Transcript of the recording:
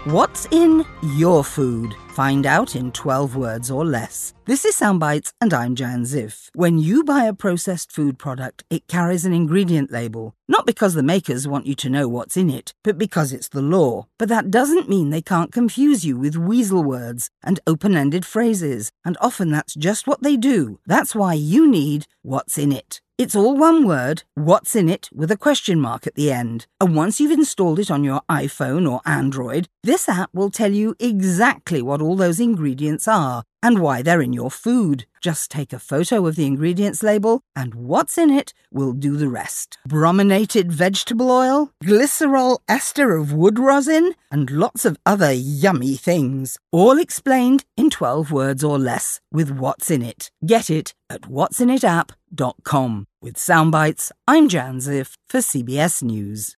What's in your food? Find out in 12 words or less. This is Soundbites and I'm Jan Ziff. When you buy a processed food product, it carries an ingredient label. Not because the makers want you to know what's in it, but because it's the law. But that doesn't mean they can't confuse you with weasel words and open-ended phrases. And often that's just what they do. That's why you need What's in it. It's all one word, What's in it, with a question mark at the end. And once you've installed it on your iPhone or Android, this app will tell you exactly what all those ingredients are and why they're in your food. Just take a photo of the ingredients label and What's in it will do the rest. Brominated vegetable oil, glycerol ester of wood rosin, and lots of other yummy things. All explained in 12 words or less with What's in it. Get it at what'sinitapp.com. With Soundbites, I'm Jan Ziff for CBS News.